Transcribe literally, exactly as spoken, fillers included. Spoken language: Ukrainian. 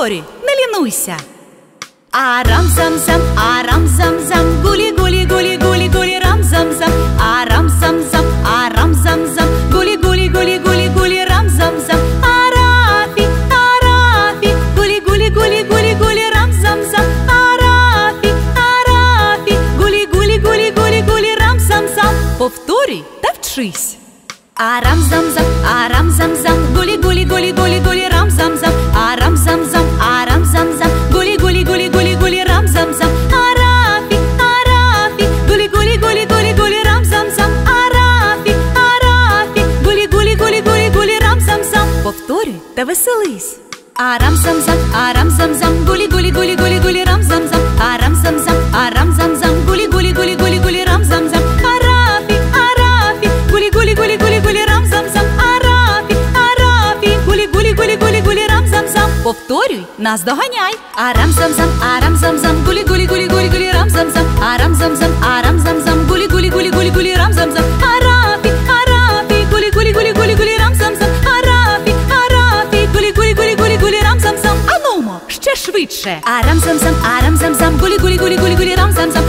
Повторюй, не лінуйся. Арам-зам-зам, арам-зам-зам, гулі-гулі-гулі-гулі-гулі, рам-зам-зам, арам-зам-зам, арам-зам-зам, гулі-гулі-гулі-гулі-гулі, рам-зам-зам, арафі, арафі, гулі-гулі-гулі-гулі-гулі, рам-зам-зам, арафі, арафі, гулі-гулі-гулі-гулі-гулі, рам-зам-зам. Повторюй та вчись. Арам-зам-зам, арам-зам-зам, гулі-гулі-гулі-гулі-гулі, рам-зам-зам, арам-зам-зам, арам-зам-зам, гулі-гулі-гулі-гулі-гулі, рам-зам-зам, арафі, арафі, гулі-гулі-гулі-гулі-гулі, рам-зам-зам, арафі, арафі, гулі-гулі-гулі-гулі-гулі, рам-зам-зам. Повторюй та веселись. Арам-зам-зам, арам-зам-зам, гулі-гулі-гулі-гулі-гулі, рам-зам-зам, арам-зам-зам, арам-зам-зам, гулі-гулі-гулі-гулі-гулі, рам-зам-зам, арафі, арафі, гулі-гулі-гулі-гулі-гулі, рам-зам-зам, арафі, арафі, гулі-гулі-гулі-гулі-гулі, рам-зам-зам. Повторюй, наздоганяй. Арам-зам-зам, арам-зам-зам, гулі-гулі-гулі-гулі-гулі, рам-зам-зам, арам-зам-зам, арам-зам-зам, гулі-гулі-гулі-гулі-гулі, рам-зам-зам, арафі, арафі, гулі-гулі-гулі-гулі-гулі, рам-зам-зам, арафі, арафі, гулі-гулі-гулі-гулі-гулі, рам-зам-зам. Анумо, ще швидше. Арам-зам-зам, арам-зам-зам, гулі-гулі-гулі-гулі-гулі, рам-зам-зам,